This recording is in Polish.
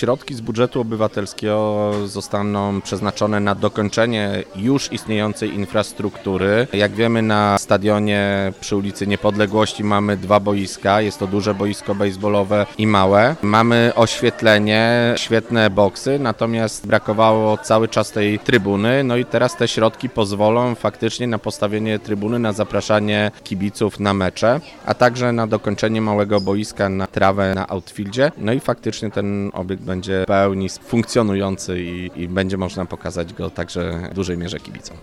Środki z budżetu obywatelskiego zostaną przeznaczone na dokończenie już istniejącej infrastruktury. Jak wiemy, na stadionie przy ulicy Niepodległości mamy 2 boiska. Jest to duże boisko bejsbolowe i małe. Mamy oświetlenie, świetne boksy, natomiast brakowało cały czas tej trybuny. No i teraz te środki pozwolą faktycznie na postawienie trybuny, na zapraszanie kibiców na mecze, a także na dokończenie małego boiska na trawę na outfieldzie. No i faktycznie ten obiekt będzie w pełni funkcjonujący i będzie można pokazać go także w dużej mierze kibicom.